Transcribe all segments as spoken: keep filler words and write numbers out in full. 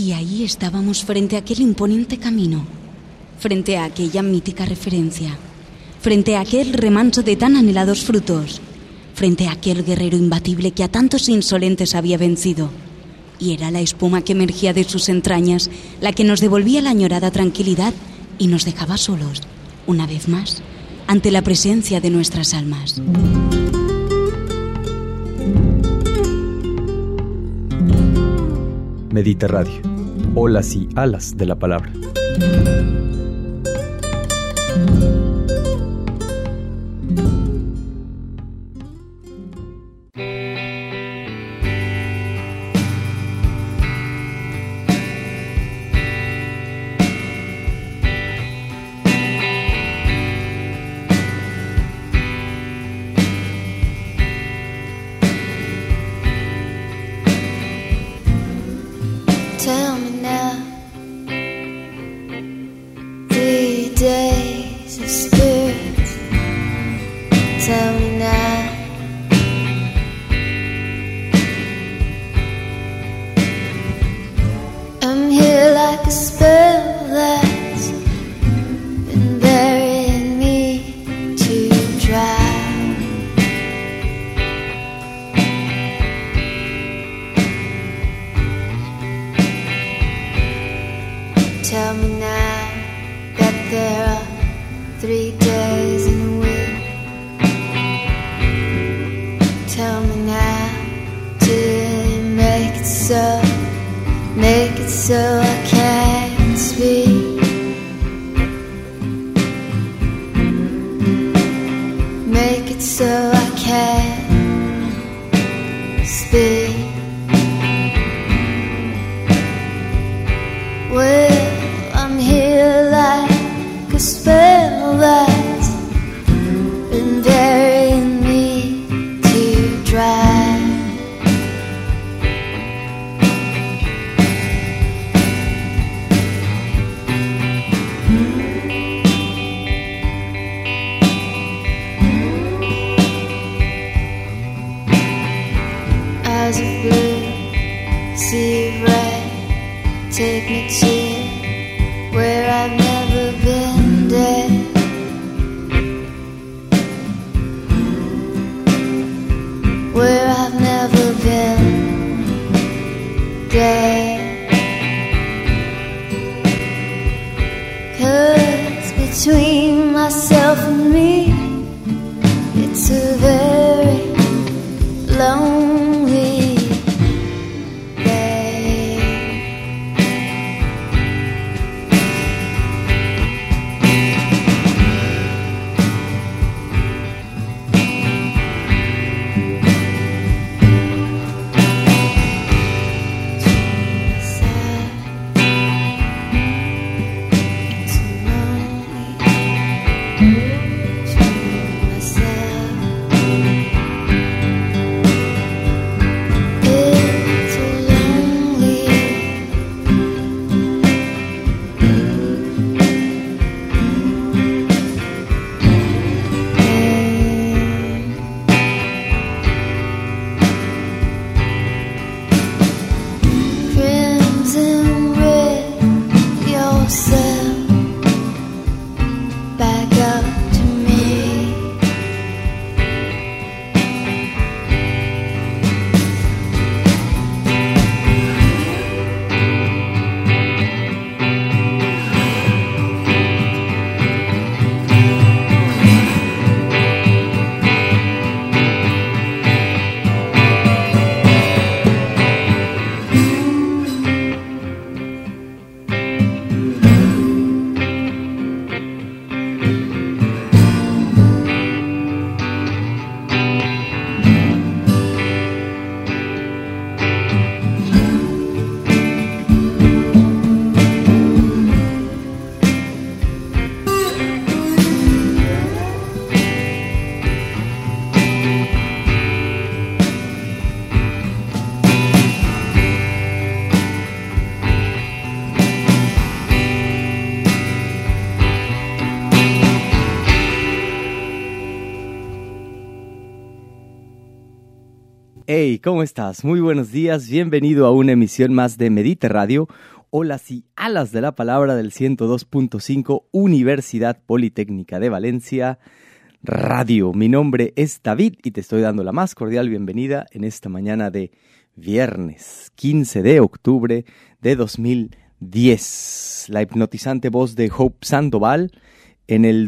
Y ahí estábamos frente a aquel imponente camino, frente a aquella mítica referencia, frente a aquel remanso de tan anhelados frutos, frente a aquel guerrero imbatible que a tantos insolentes había vencido. Y era la espuma que emergía de sus entrañas la que nos devolvía la añorada tranquilidad y nos dejaba solos, una vez más, ante la presencia de nuestras almas. Medita Radio, olas y alas de la palabra. Tell me now, three days of spirit. Tell me now, I'm here like a spell that's been burying me to dry. Tell me now that there are three days in a week. Tell me now till you make it so, make it so I can't speak. Make it so I can't speak. Well, I'm here like a spell that's been burying me to dry. Eyes of blue, sea of red, take me to where I've never been dead. Where I've never been dead. 'Cause between myself and me, it's a very lonely day. Hey, ¿cómo estás? Muy buenos días, bienvenido a una emisión más de Medite Radio, olas y alas de la palabra del ciento dos punto cinco, Universidad Politécnica de Valencia Radio. Mi nombre es David y te estoy dando la más cordial bienvenida en esta mañana de viernes quince de octubre de dos mil diez. La hipnotizante voz de Hope Sandoval en el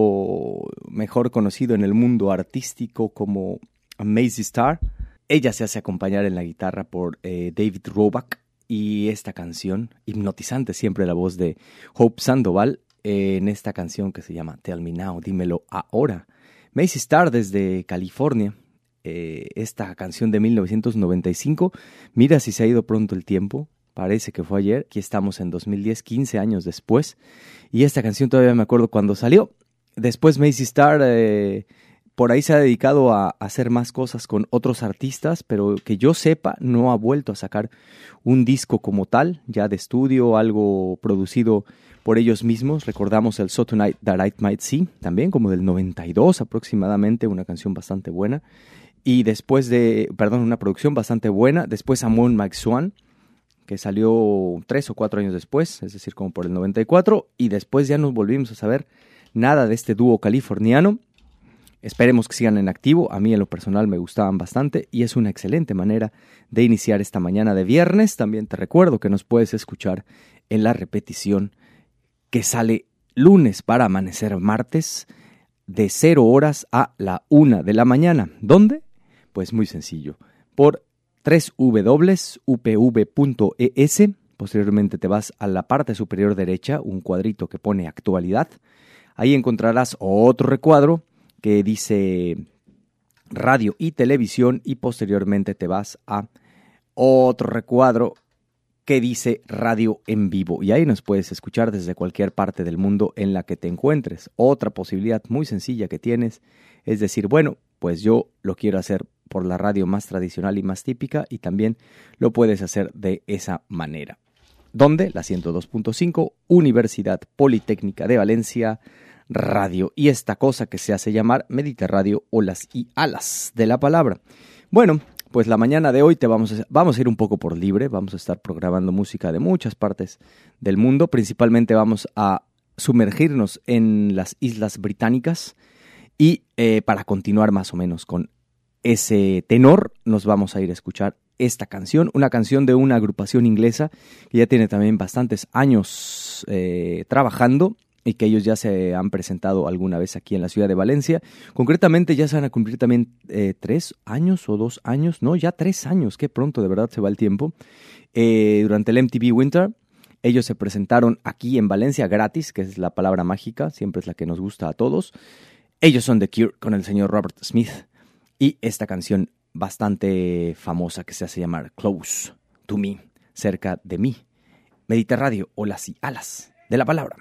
dúo mejor conocido en el mundo artístico como Amazing Star. Ella se hace acompañar en la guitarra por eh, David Roback y esta canción, hipnotizante siempre la voz de Hope Sandoval, eh, en esta canción que se llama Tell Me Now, dímelo ahora. Amazing Star desde California, eh, esta canción de mil novecientos noventa y cinco, mira si se ha ido pronto el tiempo, parece que fue ayer, aquí estamos en dos mil diez, quince años después, y esta canción todavía me acuerdo cuando salió. Después Amazing Star... Eh, Por ahí se ha dedicado a hacer más cosas con otros artistas, pero que yo sepa no ha vuelto a sacar un disco como tal, ya de estudio, algo producido por ellos mismos. Recordamos el So Tonight That I Might See, también como del noventa y dos aproximadamente, una canción bastante buena. Y después de, perdón, una producción bastante buena. Después Amon Mike Swan, que salió tres o cuatro años después, es decir, como por el noventa y cuatro. Y después ya no volvimos a saber nada de este dúo californiano. Esperemos que sigan en activo, a mí en lo personal me gustaban bastante y es una excelente manera de iniciar esta mañana de viernes. También te recuerdo que nos puedes escuchar en la repetición que sale lunes para amanecer martes de cero horas a la una de la mañana. ¿Dónde? Pues muy sencillo, por doble u doble u doble u punto u p v punto e s, posteriormente te vas a la parte superior derecha, un cuadrito que pone actualidad, ahí encontrarás otro recuadro que dice radio y televisión y posteriormente te vas a otro recuadro que dice radio en vivo y ahí nos puedes escuchar desde cualquier parte del mundo en la que te encuentres. Otra posibilidad muy sencilla que tienes es decir, bueno, pues yo lo quiero hacer por la radio más tradicional y más típica y también lo puedes hacer de esa manera. ¿Dónde? La ciento dos punto cinco, Universidad Politécnica de Valencia Radio, y esta cosa que se hace llamar Medite Radio, olas y alas de la palabra. Bueno, pues la mañana de hoy te vamos a, vamos a ir un poco por libre, vamos a estar programando música de muchas partes del mundo, principalmente vamos a sumergirnos en las Islas Británicas y eh, para continuar más o menos con ese tenor nos vamos a ir a escuchar esta canción, una canción de una agrupación inglesa que ya tiene también bastantes años eh, trabajando y que ellos ya se han presentado alguna vez aquí en la ciudad de Valencia. Concretamente ya se van a cumplir también eh, tres años o dos años, no, ya tres años, qué pronto, de verdad se va el tiempo. Eh, durante el M T V Winter, ellos se presentaron aquí en Valencia gratis, que es la palabra mágica, siempre es la que nos gusta a todos. Ellos son The Cure con el señor Robert Smith y esta canción bastante famosa que se hace llamar Close to Me, cerca de mí. Medite Radio, olas y alas de la palabra.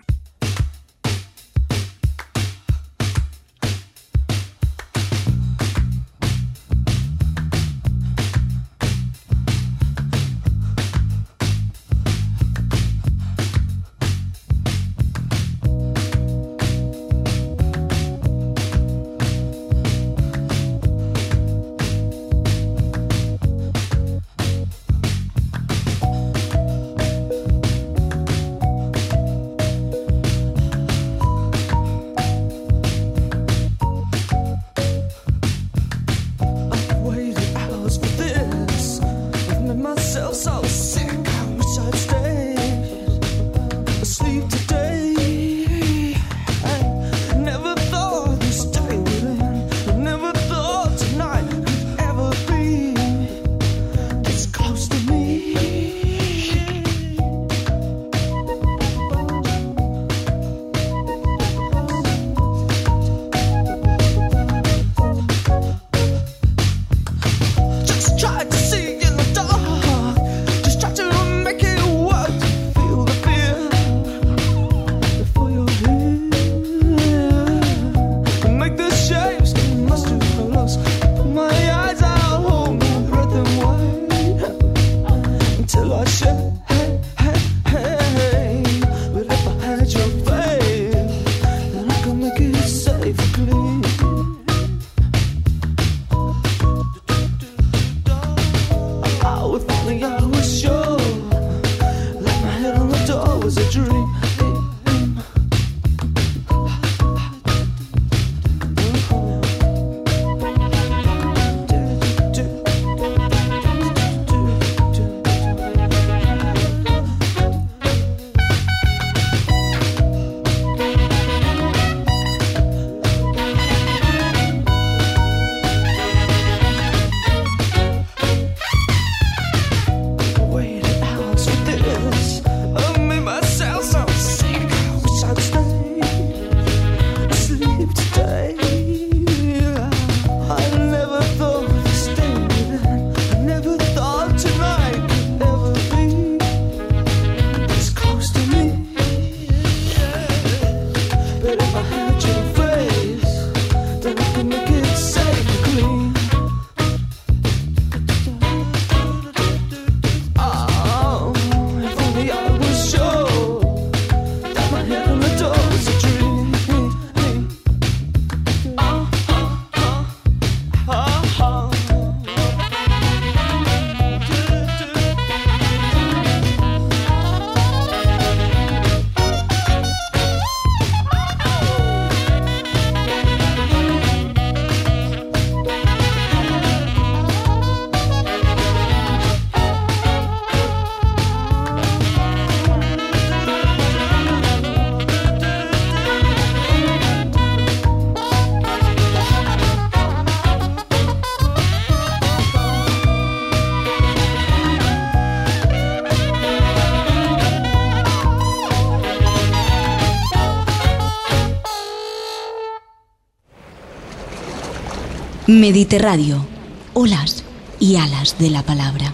Mediterráneo, olas y alas de la palabra.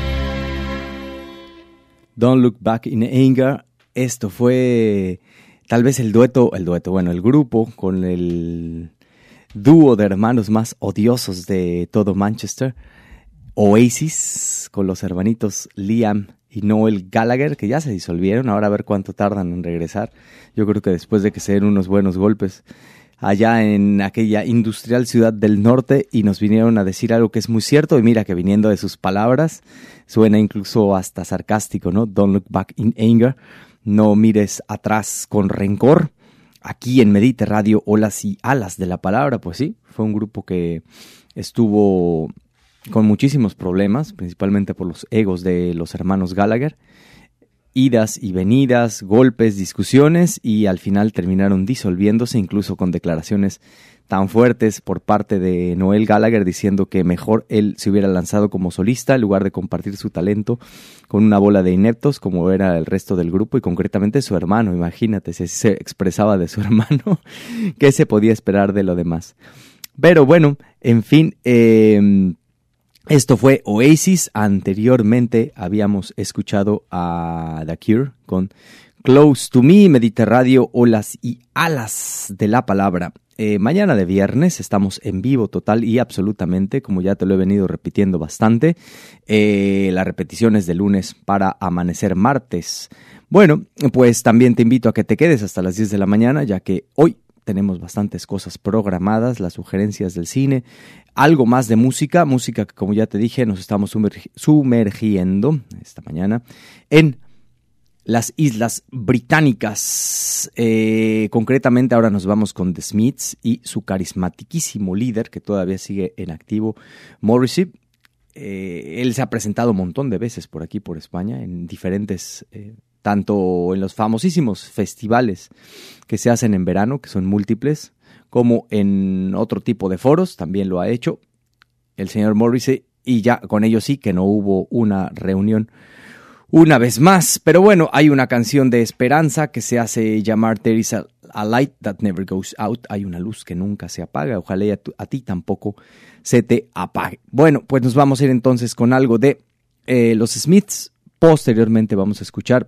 Don't Look Back in Anger. Esto fue tal vez el dueto, el dueto, bueno, el grupo con el dúo de hermanos más odiosos de todo Manchester, Oasis, con los hermanitos Liam y Noel Gallagher, que ya se disolvieron, ahora a ver cuánto tardan en regresar. Yo creo que después de que se den unos buenos golpes allá en aquella industrial ciudad del norte, y nos vinieron a decir algo que es muy cierto, y mira que viniendo de sus palabras, suena incluso hasta sarcástico, ¿no? Don't look back in anger, no mires atrás con rencor. Aquí en Medite Radio, Olas y Alas de la Palabra, pues sí, fue un grupo que estuvo con muchísimos problemas, principalmente por los egos de los hermanos Gallagher, idas y venidas, golpes, discusiones, y al final terminaron disolviéndose, incluso con declaraciones tan fuertes por parte de Noel Gallagher diciendo que mejor él se hubiera lanzado como solista en lugar de compartir su talento con una bola de ineptos como era el resto del grupo, y concretamente su hermano. Imagínate, si así se expresaba de su hermano, ¿qué se podía esperar de lo demás? Pero bueno, en fin, eh, esto fue Oasis. Anteriormente habíamos escuchado a The Cure con Close to Me. Medite Radio, Olas y Alas de la Palabra. Eh, mañana de viernes estamos en vivo total y absolutamente, como ya te lo he venido repitiendo bastante. Eh, la repetición es de lunes para amanecer martes. Bueno, pues también te invito a que te quedes hasta las diez de la mañana, ya que hoy tenemos bastantes cosas programadas, las sugerencias del cine, algo más de música, música que, como ya te dije, nos estamos sumergi- sumergiendo esta mañana en las Islas Británicas. Eh, concretamente ahora nos vamos con The Smiths y su carismatiquísimo líder, que todavía sigue en activo, Morrissey. Eh, él se ha presentado un montón de veces por aquí, por España, en diferentes, eh, tanto en los famosísimos festivales que se hacen en verano, que son múltiples, como en otro tipo de foros, también lo ha hecho el señor Morrissey, y ya con ello sí que no hubo una reunión una vez más. Pero bueno, hay una canción de esperanza que se hace llamar There is a, a light that never goes out. Hay una luz que nunca se apaga. Ojalá a, tu, a ti tampoco se te apague. Bueno, pues nos vamos a ir entonces con algo de eh, los Smiths. Posteriormente vamos a escuchar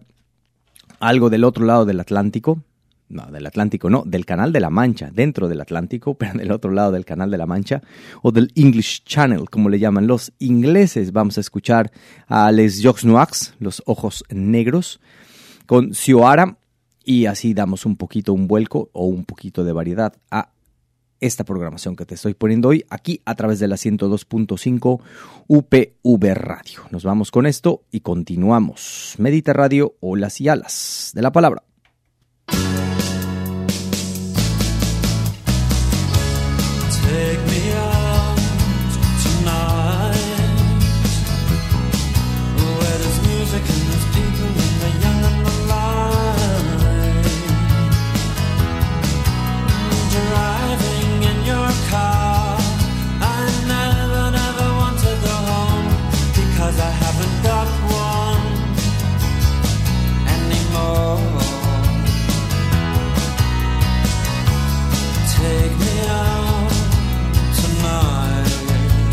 algo del otro lado del Atlántico. No, del Atlántico no, del Canal de la Mancha, dentro del Atlántico, pero del otro lado del Canal de la Mancha, o del English Channel, como le llaman los ingleses. Vamos a escuchar a Les Jocs Noirs, los ojos negros, con Cioara, y así damos un poquito un vuelco o un poquito de variedad a esta programación que te estoy poniendo hoy, aquí a través de la ciento dos punto cinco U P V Radio. Nos vamos con esto y continuamos. Medite Radio, Olas y Alas de la Palabra. Take me out tonight, where there's music and there's people and the young and the light. Driving in your car, I never, never want to go home, because I haven't got one anymore. Take me out tonight,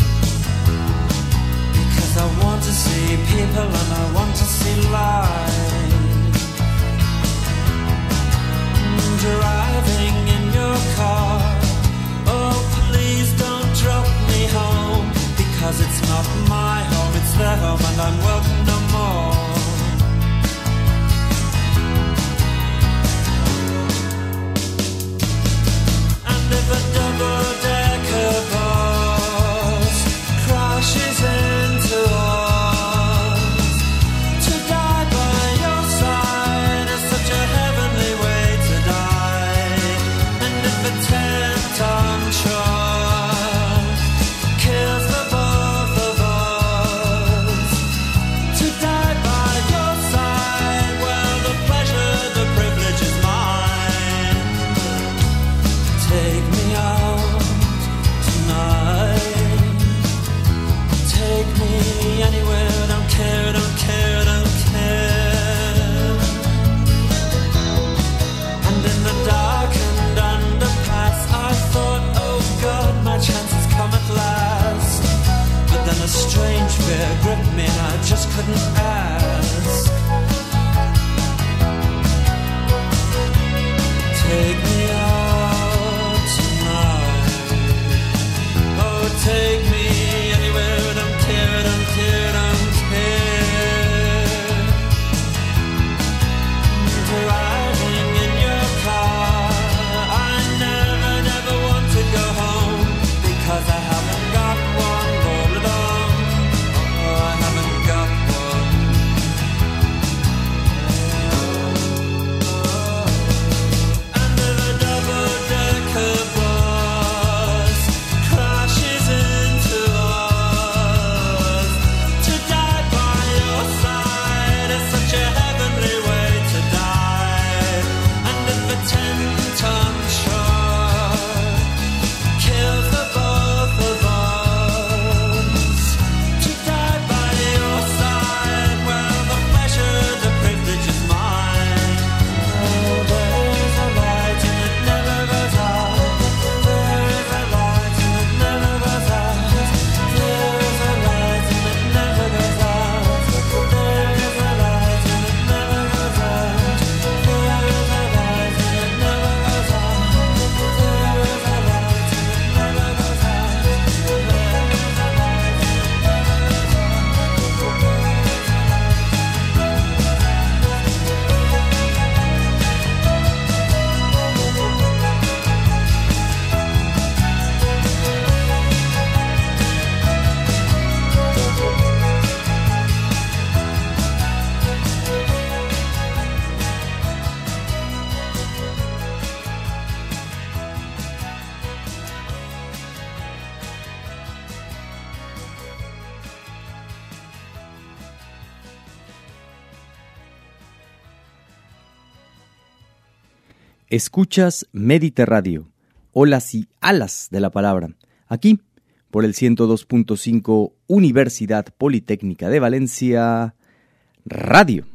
because I want to see people and I want to see life. Driving in your car, oh please don't drop me home, because it's not my home, it's their home and I'm welcome no more. And if a double-decker bus crashes into us, to die by your side is such a heavenly way to die. And if a ten-ton truck kills the both of us, to die by your side, well, the pleasure, the privilege is mine. Take me out tonight, take me anywhere, don't care, don't care, don't care. And in the darkened underpass, I thought, oh God, my chance has come at last. But then a strange fear gripped me and I just couldn't ask. take me out tonight. Oh, take me anywhere and I'm teared, I'm teared, I'm teared. Driving in your car, I never, never want to go home because I haven't got one all alone. Oh, I haven't got one. Under the double-decker bus crashes into us. To die by your side is such a heavenly way to die. And if a ten-ton truck kills the both of us, to die by your side, well, the pleasure, the privilege is mine. Oh, there is a light and it never goes out. There is a light and it never goes out. There is a light and it never goes out. There is a light and it never goes out. There is a light and it never goes out. There is a light and it never goes out. There is a light and Escuchas Mediterradio, olas y alas de la palabra, aquí por el ciento dos punto cinco Universidad Politécnica de Valencia, Radio.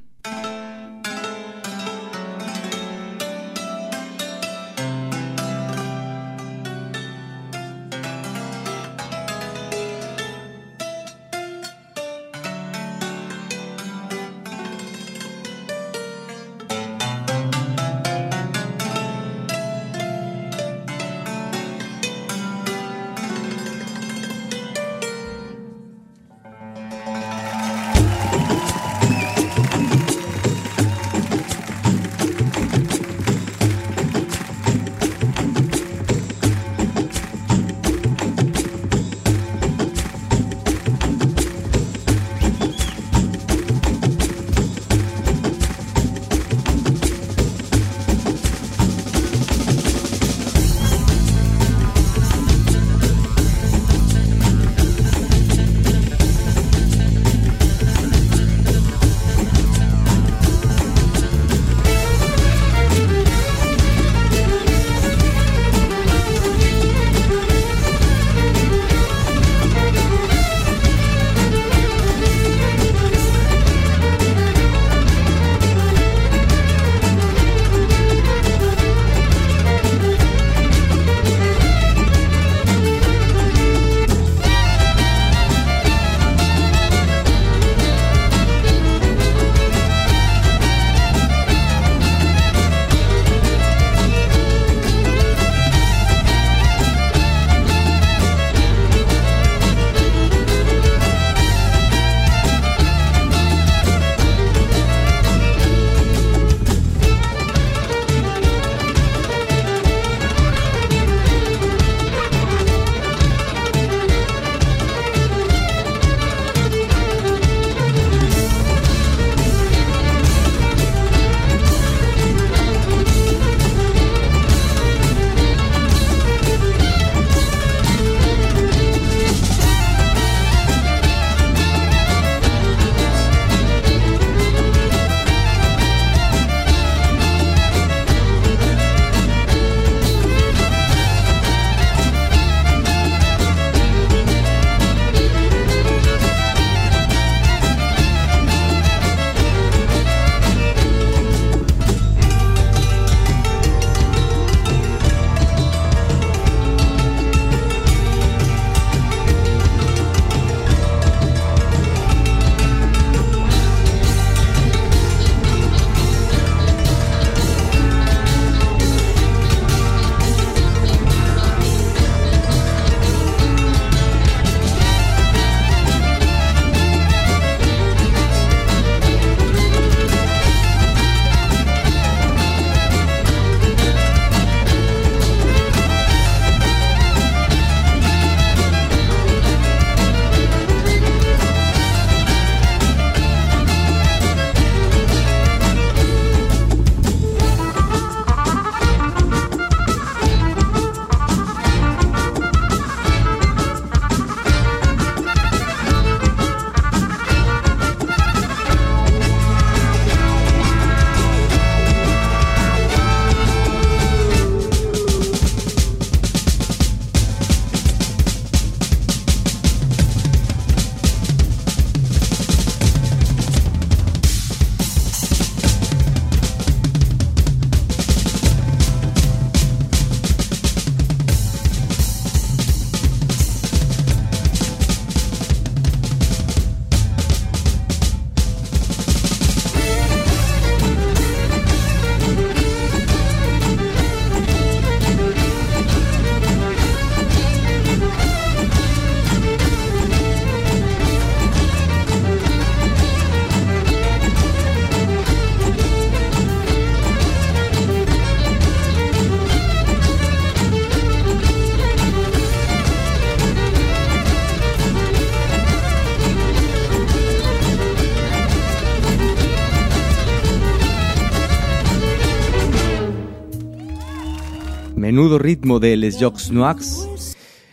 menudo ritmo de Les Jocs Noirs,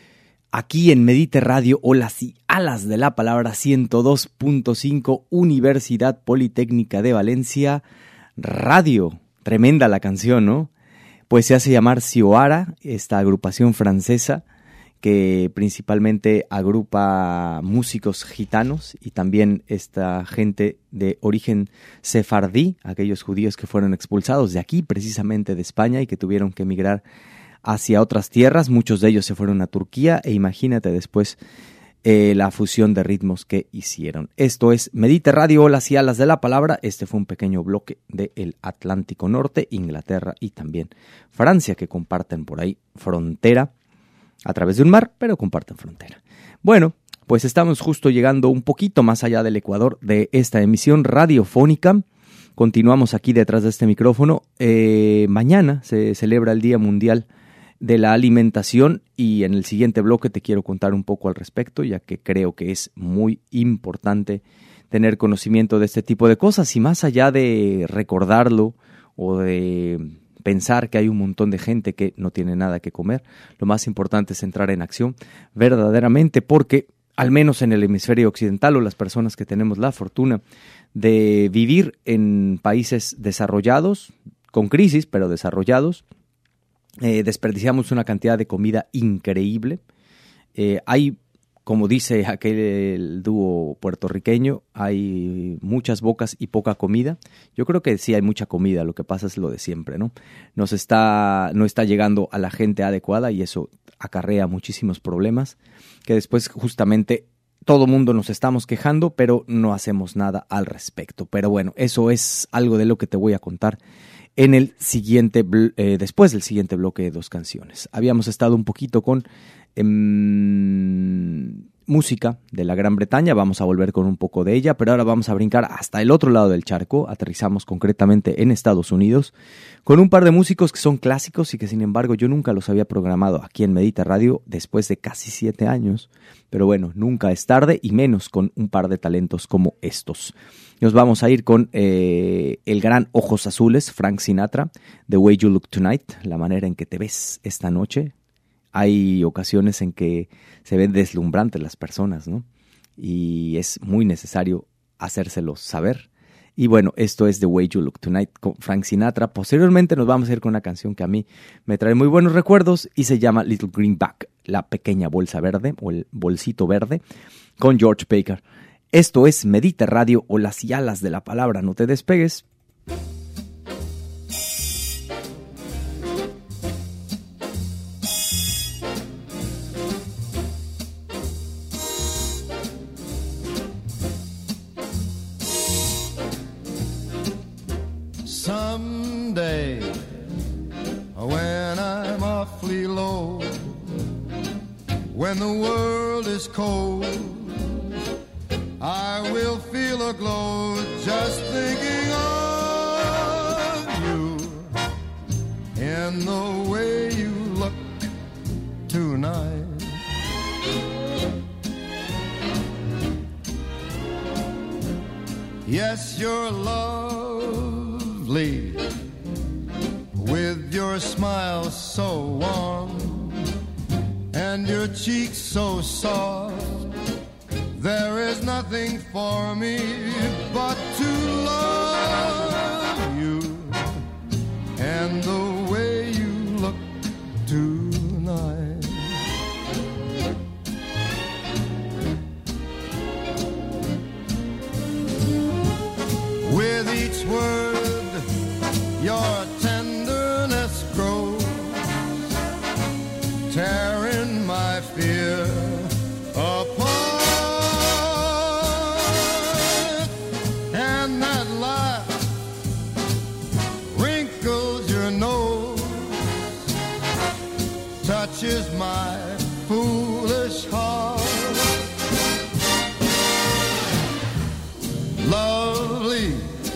aquí en Medite Radio, olas y alas de la palabra ciento dos punto cinco, Universidad Politécnica de Valencia, radio. Tremenda la canción, ¿no? Pues se hace llamar Sioara, esta agrupación francesa que principalmente agrupa músicos gitanos y también esta gente de origen sefardí, aquellos judíos que fueron expulsados de aquí, precisamente de España, y que tuvieron que emigrar hacia otras tierras. Muchos de ellos se fueron a Turquía e imagínate después eh, la fusión de ritmos que hicieron. Esto es Medite Radio, olas y alas de la palabra. Este fue un pequeño bloque del Atlántico Norte, Inglaterra y también Francia, que comparten por ahí frontera a través de un mar, pero comparten frontera. Bueno, pues estamos justo llegando un poquito más allá del Ecuador de esta emisión radiofónica. Continuamos aquí detrás de este micrófono. Eh, mañana se celebra el Día Mundial de la Alimentación y en el siguiente bloque te quiero contar un poco al respecto, ya que creo que es muy importante tener conocimiento de este tipo de cosas y más allá de recordarlo o de pensar que hay un montón de gente que no tiene nada que comer, lo más importante es entrar en acción verdaderamente, porque al menos en el hemisferio occidental o las personas que tenemos la fortuna de vivir en países desarrollados, con crisis pero desarrollados, eh, desperdiciamos una cantidad de comida increíble. Eh, hay, como dice aquel dúo puertorriqueño, hay muchas bocas y poca comida. Yo creo que sí hay mucha comida, lo que pasa es lo de siempre, ¿no? Nos está, no está llegando a la gente adecuada y eso acarrea muchísimos problemas que después justamente todo mundo nos estamos quejando, pero no hacemos nada al respecto. Pero bueno, eso es algo de lo que te voy a contar en el siguiente, eh, después del siguiente bloque de dos canciones. Habíamos estado un poquito con Um, música de la Gran Bretaña, vamos a volver con un poco de ella, pero ahora vamos a brincar hasta el otro lado del charco, aterrizamos concretamente en Estados Unidos, con un par de músicos que son clásicos y que sin embargo yo nunca los había programado aquí en Medite Radio después de casi siete años, pero bueno, nunca es tarde y menos con un par de talentos como estos. Nos vamos a ir con eh, el gran Ojos Azules, Frank Sinatra, The Way You Look Tonight, la manera en que te ves esta noche. Hay ocasiones en que se ven deslumbrantes las personas, ¿no? Y es muy necesario hacérselos saber. Y bueno, esto es The Way You Look Tonight con Frank Sinatra. Posteriormente nos vamos a ir con una canción que a mí me trae muy buenos recuerdos y se llama Little Green Bag, la pequeña bolsa verde o el bolsito verde, con George Baker. Esto es Medite Radio, o las y alas de la palabra. No te despegues. Someday, when I'm awfully low, when the world is cold, I will feel a glow just thinking of you in the way you look tonight. Yes, you're lovely, with your smile so warm and your cheeks so soft. There is nothing for me but to love you and the way you look tonight. With each word, your tenderness grows, tearing my fear apart. And that laugh wrinkles your nose, touches my foolish heart. Lovely,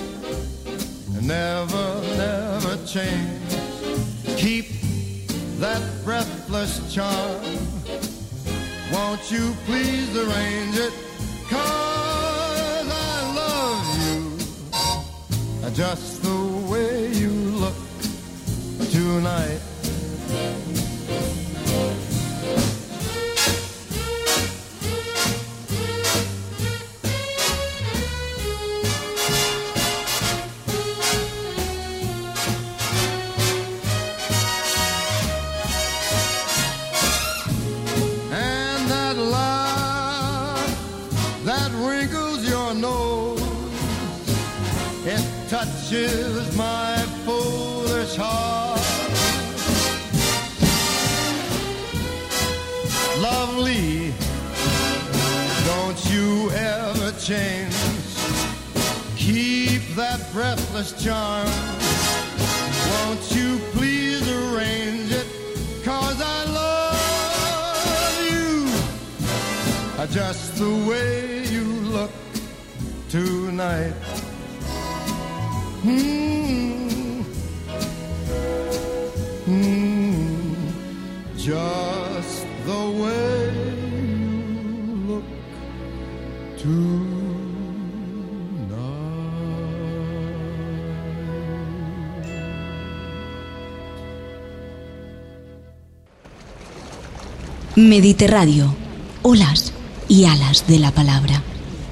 never, never change. Keep that breathless charm. Won't you please arrange it? 'Cause I love you just the way you look tonight. that wrinkles your nose. It touches my foolish heart. Lovely, don't you ever change. Keep that breathless charm. Won't you please arrange it? 'Cause I love you just the way you look tonight. Mm. Mm. Just the way you look tonight. Mediterráneo, olas y alas de la palabra.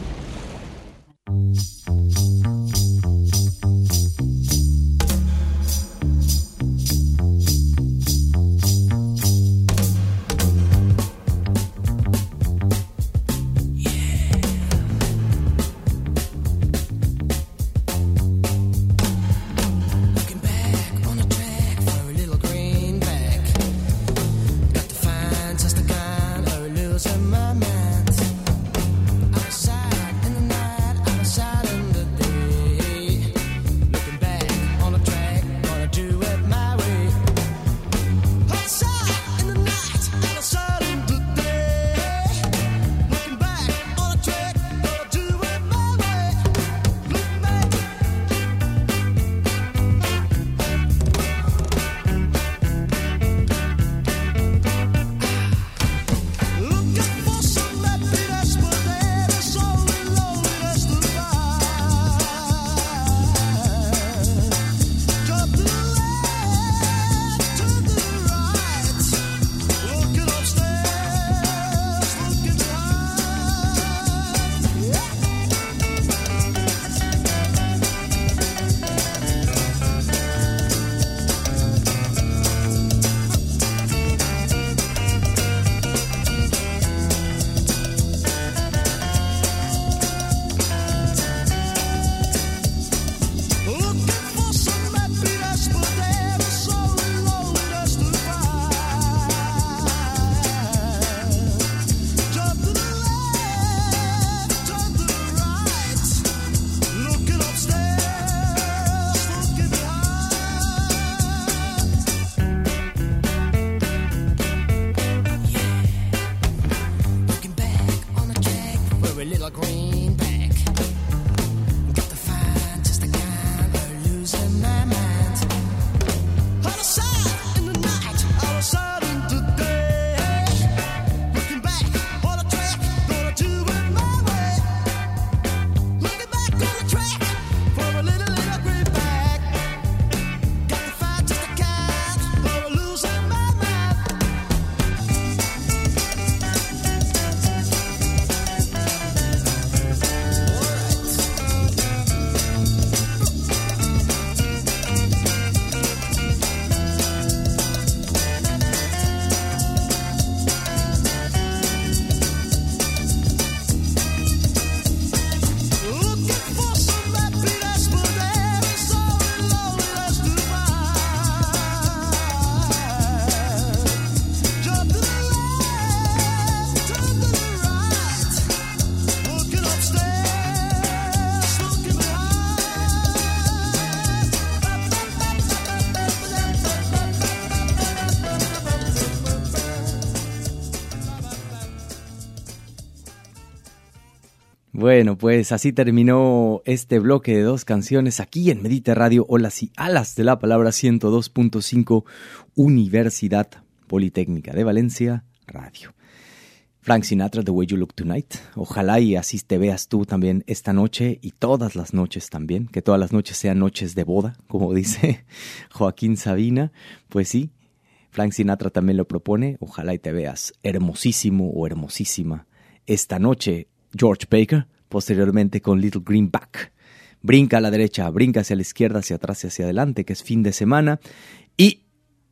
Bueno, pues así terminó este bloque de dos canciones aquí en Mediterráneo, olas y alas de la palabra ciento dos punto cinco, Universidad Politécnica de Valencia, Radio. Frank Sinatra, The Way You Look Tonight. Ojalá y así te veas tú también esta noche y todas las noches también, que todas las noches sean noches de boda, como dice Joaquín Sabina. Pues sí, Frank Sinatra también lo propone. Ojalá y te veas hermosísimo o hermosísima esta noche. George Baker, posteriormente con Little Greenback. Brinca a la derecha, brinca hacia la izquierda, hacia atrás y hacia adelante, que es fin de semana. Y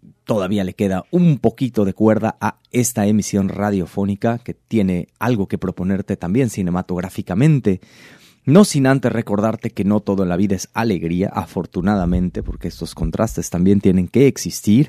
todavía le queda un poquito de cuerda a esta emisión radiofónica que tiene algo que proponerte también cinematográficamente. No sin antes recordarte que no todo en la vida es alegría, afortunadamente, porque estos contrastes también tienen que existir.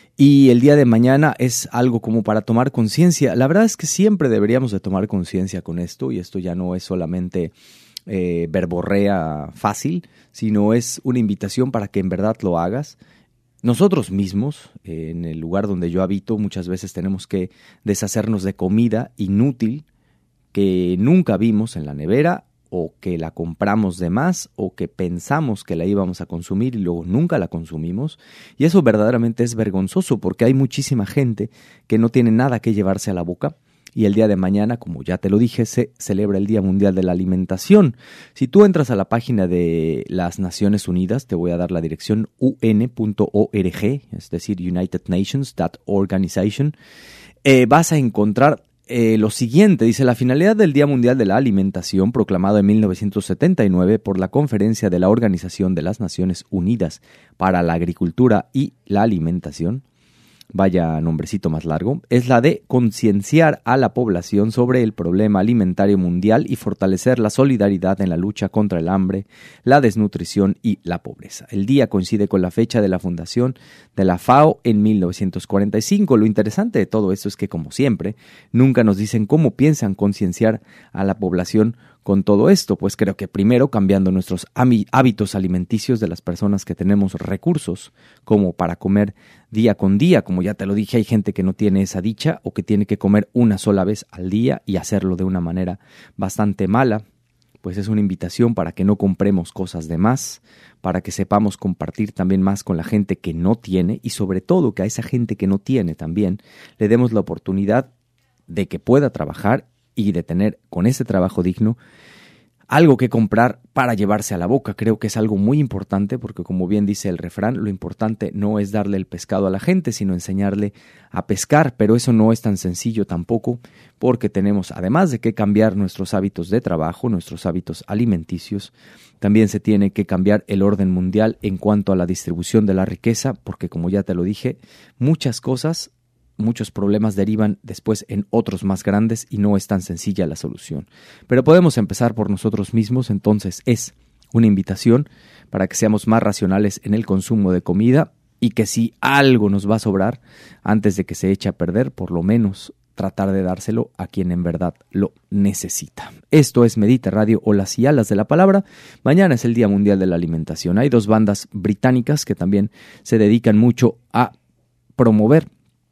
Y el día de mañana es algo como para tomar conciencia. La verdad es que siempre deberíamos de tomar conciencia con esto, y esto ya no es solamente eh, verborrea fácil, sino es una invitación para que en verdad lo hagas. Nosotros mismos, eh, en el lugar donde yo habito, muchas veces tenemos que deshacernos de comida inútil que nunca vimos en la nevera, o que la compramos de más, o que pensamos que la íbamos a consumir y luego nunca la consumimos. Y eso verdaderamente es vergonzoso, porque hay muchísima gente que no tiene nada que llevarse a la boca. Y el día de mañana, como ya te lo dije, se celebra el Día Mundial de la Alimentación. Si tú entras a la página de las Naciones Unidas, te voy a dar la dirección u ene punto org, es decir, United Nations punto organization, eh, vas a encontrar Eh, lo siguiente. Dice: la finalidad del Día Mundial de la Alimentación, proclamado en mil novecientos setenta y nueve por la Conferencia de la Organización de las Naciones Unidas para la Agricultura y la Alimentación, vaya nombrecito más largo, es la de concienciar a la población sobre el problema alimentario mundial y fortalecer la solidaridad en la lucha contra el hambre, la desnutrición y la pobreza. El día coincide con la fecha de la fundación de la FAO en mil novecientos cuarenta y cinco. Lo interesante de todo esto es que, como siempre, nunca nos dicen cómo piensan concienciar a la población con todo esto. Pues creo que primero cambiando nuestros hábitos alimenticios de las personas que tenemos recursos como para comer día con día. Como ya te lo dije, hay gente que no tiene esa dicha, o que tiene que comer una sola vez al día y hacerlo de una manera bastante mala. Pues es una invitación para que no compremos cosas de más, para que sepamos compartir también más con la gente que no tiene, y sobre todo que a esa gente que no tiene también le demos la oportunidad de que pueda trabajar y de tener con ese trabajo digno algo que comprar para llevarse a la boca. Creo que es algo muy importante, porque como bien dice el refrán, lo importante no es darle el pescado a la gente, sino enseñarle a pescar. Pero eso no es tan sencillo tampoco, porque tenemos, además de que cambiar nuestros hábitos de trabajo, nuestros hábitos alimenticios, también se tiene que cambiar el orden mundial en cuanto a la distribución de la riqueza, porque como ya te lo dije, muchas cosas, muchos problemas derivan después en otros más grandes, y no es tan sencilla la solución. Pero podemos empezar por nosotros mismos. Entonces es una invitación para que seamos más racionales en el consumo de comida, y que si algo nos va a sobrar, antes de que se eche a perder, por lo menos tratar de dárselo a quien en verdad lo necesita. Esto es Medita Radio, o las y alas de la palabra. Mañana es el Día Mundial de la Alimentación. Hay dos bandas británicas que también se dedican mucho a promover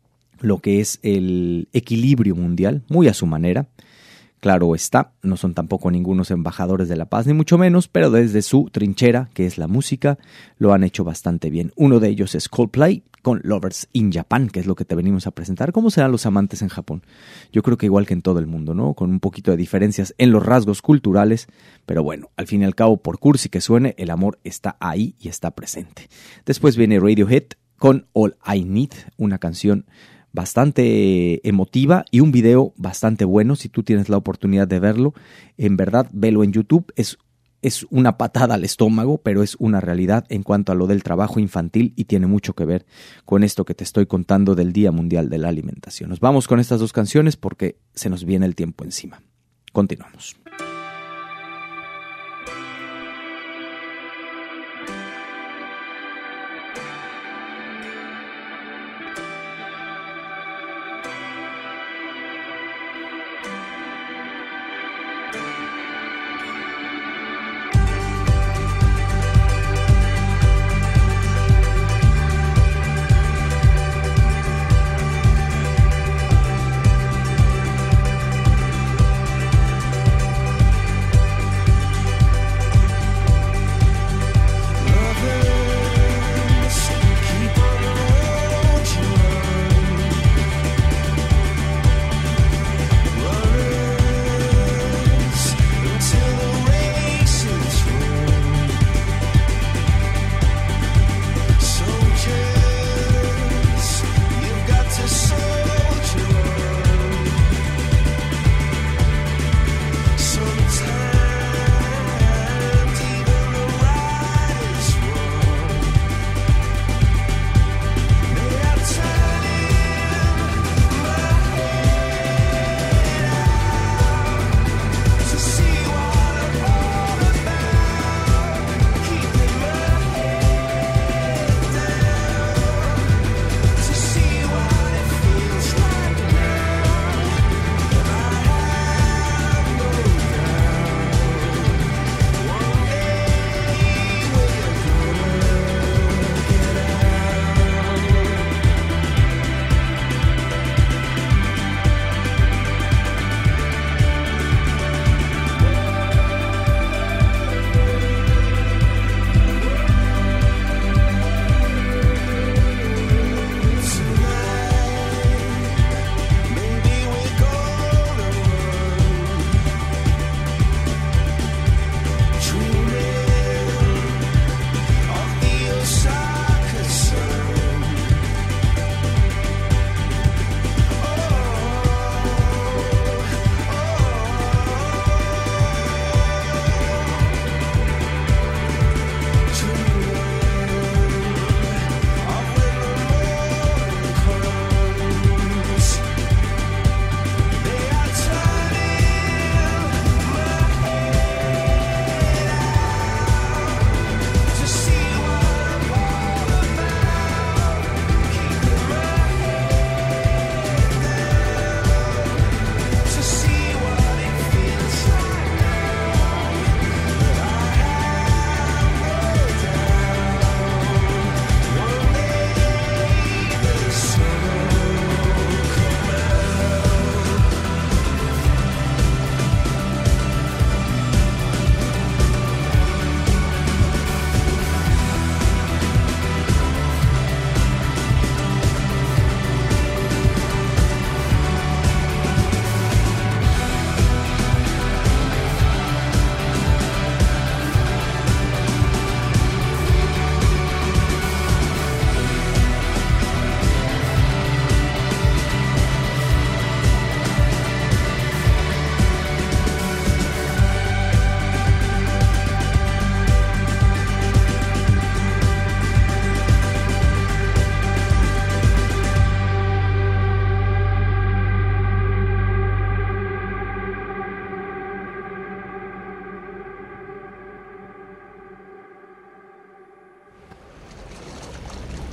lo que es el equilibrio mundial, muy a su manera. Claro está, no son tampoco ningunos embajadores de la paz, ni mucho menos, pero desde su trinchera, que es la música, lo han hecho bastante bien. Uno de ellos es Coldplay, con Lovers in Japan, que es lo que te venimos a presentar. ¿Cómo serán los amantes en Japón? Yo creo que igual que en todo el mundo, ¿no? Con un poquito de diferencias en los rasgos culturales, pero bueno, al fin y al cabo, por cursi que suene, el amor está ahí y está presente. Después viene Radiohead con All I Need, una canción bastante emotiva y un video bastante bueno. Si tú tienes la oportunidad de verlo, en verdad, velo en YouTube. Es, es una patada al estómago, pero es una realidad en cuanto a lo del trabajo infantil, y tiene mucho que ver con esto que te estoy contando del Día Mundial de la Alimentación. Nos vamos con estas dos canciones porque se nos viene el tiempo encima. Continuamos.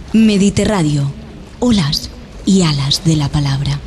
Mediterráneo, olas y alas de la palabra.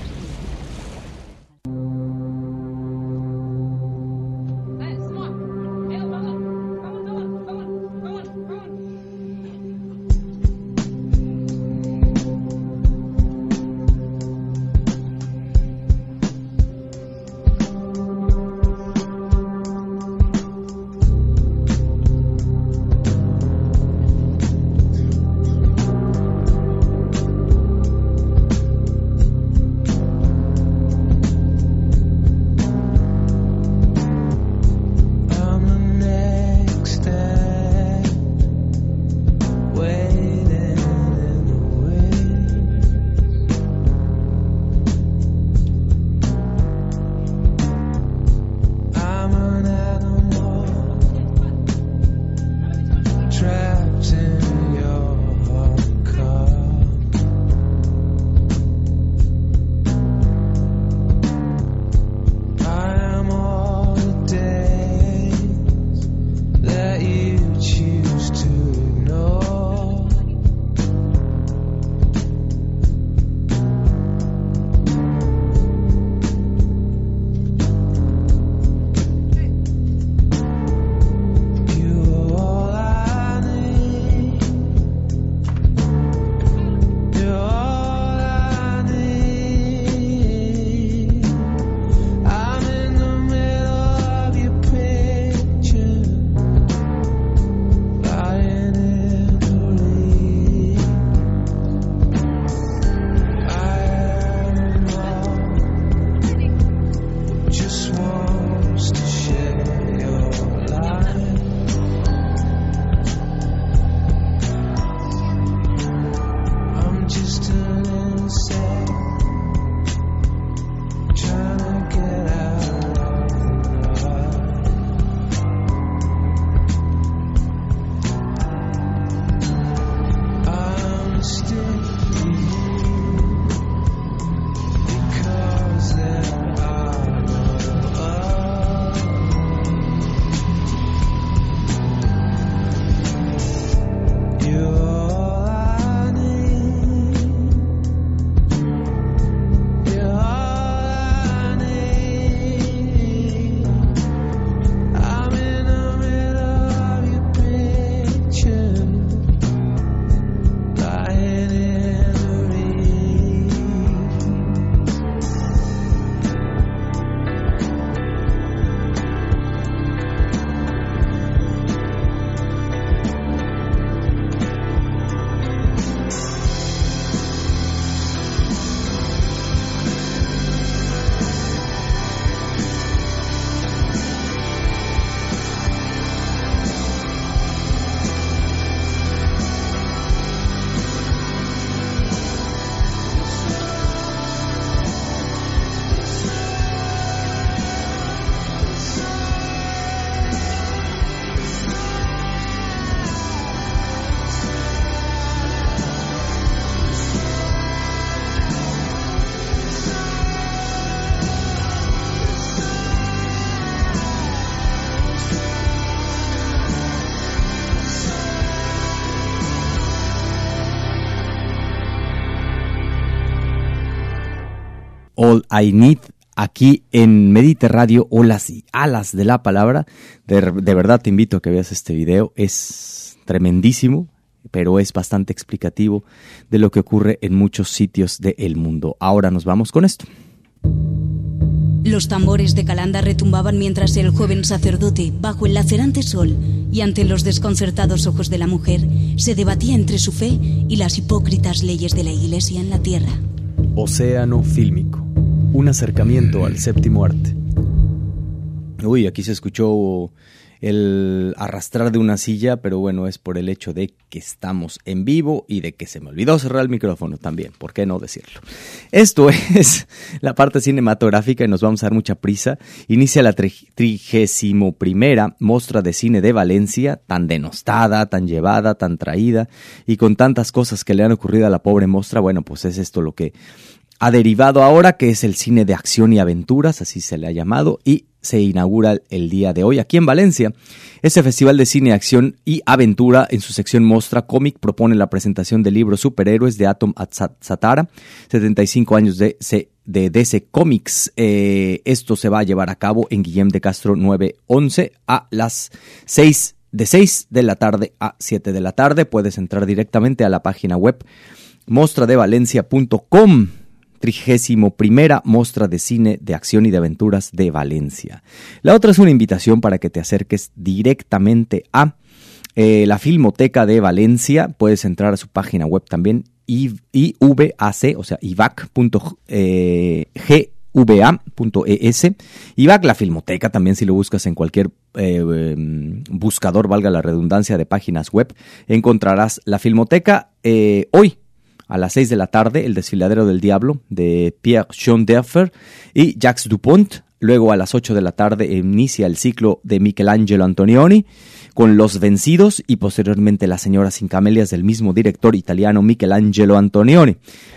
All I Need, aquí en Mediterráneo, olas y alas de la palabra. De, de verdad te invito a que veas este video, es tremendísimo, pero es bastante explicativo de lo que ocurre en muchos sitios del mundo. Ahora nos vamos con esto. Los tambores de Calanda retumbaban mientras el joven sacerdote, bajo el lacerante sol y ante los desconcertados ojos de la mujer, se debatía entre su fe y las hipócritas leyes de la Iglesia en la tierra. Océano fílmico, un acercamiento al séptimo arte. Uy, aquí se escuchó el arrastrar de una silla, pero bueno, es por el hecho de que estamos en vivo y de que se me olvidó cerrar el micrófono también, ¿por qué no decirlo? Esto es la parte cinematográfica y nos vamos a dar mucha prisa. Inicia la trigésimo primera Mostra de Cine de Valencia, tan denostada, tan llevada, tan traída y con tantas cosas que le han ocurrido a la pobre mostra. Bueno, pues es esto lo que ha derivado ahora, que es el cine de acción y aventuras, así se le ha llamado, y se inaugura el día de hoy aquí en Valencia. Este festival de cine, acción y aventura, en su sección Mostra Cómic, propone la presentación del libro Superhéroes de Atom Satara, setenta y cinco años de, de D C Comics. Eh, esto se va a llevar a cabo en Guillem de Castro nueve once a las seis de seis de la tarde a siete de la tarde. Puedes entrar directamente a la página web mostra de valencia punto com. Trigésimo primera Mostra de Cine, de Acción y de Aventuras de Valencia. La otra es una invitación para que te acerques directamente a eh, la Filmoteca de Valencia. Puedes entrar a su página web también, I V A C, o sea, ivac punto gva punto es. ivac, la Filmoteca, también si lo buscas en cualquier eh, buscador, valga la redundancia, de páginas web, encontrarás la Filmoteca. Eh, hoy, a las seis de la tarde, El Desfiladero del Diablo, de Pierre Schoenderfer y Jacques Dupont. Luego, a las ocho de la tarde, inicia el ciclo de Michelangelo Antonioni con Los Vencidos, y posteriormente Las Señoras sin Camelias, del mismo director italiano Michelangelo Antonioni.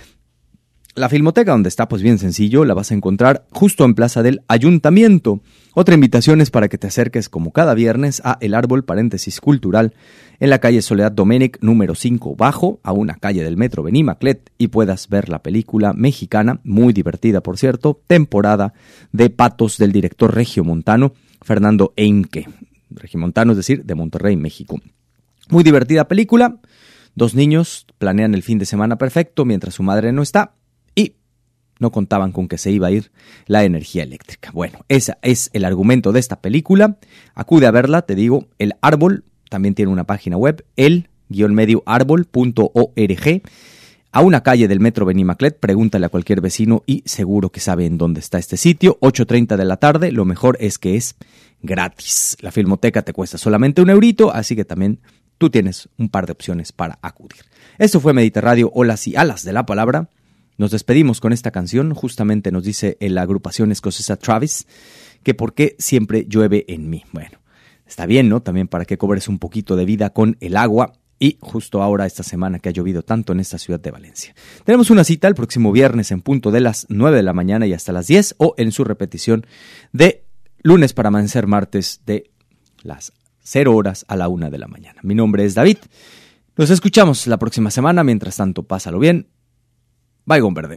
La Filmoteca, donde está, pues bien sencillo, la vas a encontrar justo en Plaza del Ayuntamiento. Otra invitación es para que te acerques, como cada viernes, a El Árbol, paréntesis cultural, en la calle Soledad Domènech, número cinco bajo, a una calle del metro Benimaclet, y puedas ver la película mexicana, muy divertida por cierto, Temporada de Patos, del director regiomontano Fernando Eimke. Regiomontano, es decir, de Monterrey, México. Muy divertida película. Dos niños planean el fin de semana perfecto mientras su madre no está, y no contaban con que se iba a ir la energía eléctrica. Bueno, ese es el argumento de esta película. Acude a verla, te digo. El Árbol también tiene una página web, el guión medio árbol punto org. A una calle del metro Benimaclet, pregúntale a cualquier vecino y seguro que sabe en dónde está este sitio. ocho treinta de la tarde, lo mejor es que es gratis. La Filmoteca te cuesta solamente un eurito, así que también tú tienes un par de opciones para acudir. Esto fue Mediterradio, olas y alas de la palabra. Nos despedimos con esta canción. Justamente nos dice en la agrupación escocesa Travis que por qué siempre llueve en mí. Bueno, está bien, ¿no? También para que cobres un poquito de vida con el agua, y justo ahora, esta semana que ha llovido tanto en esta ciudad de Valencia. Tenemos una cita el próximo viernes en punto de las nueve de la mañana y hasta las diez, o en su repetición de lunes para amanecer martes, de las cero horas a la una de la mañana. Mi nombre es David. Nos escuchamos la próxima semana. Mientras tanto, pásalo bien. Baigón Verde.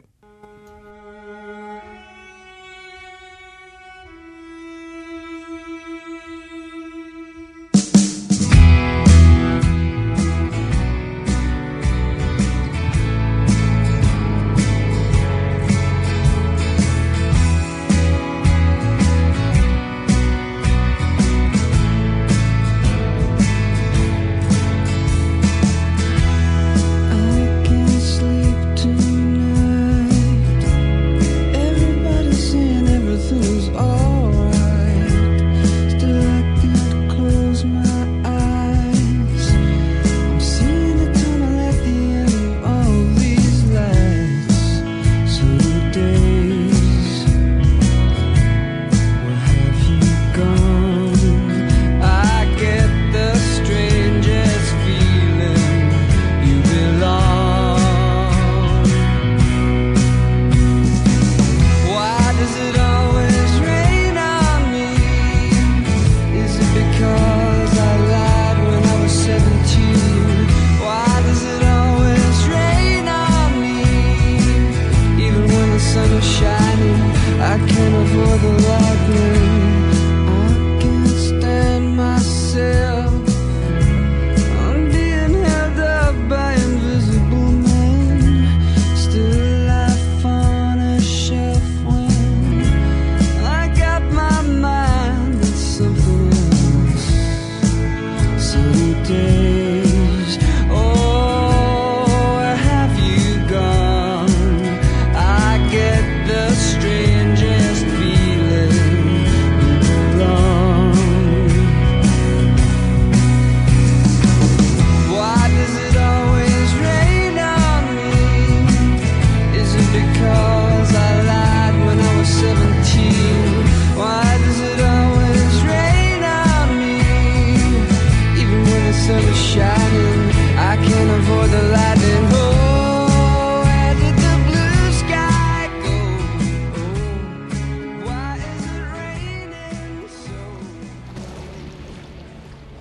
I can't sleep tonight.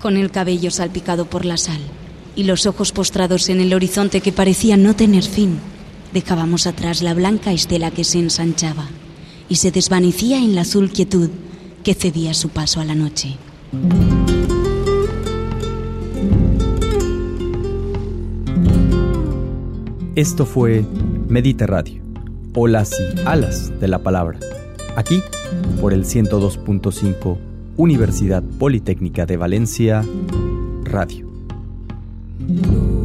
con el cabello salpicado por la sal y los ojos postrados en el horizonte que parecía no tener fin, dejábamos atrás la blanca estela que se ensanchaba y se desvanecía en la azul quietud que cedía su paso a la noche. Esto fue Medita Radio, olas y alas de la palabra, aquí por el ciento dos punto cinco Universidad Politécnica de Valencia Radio.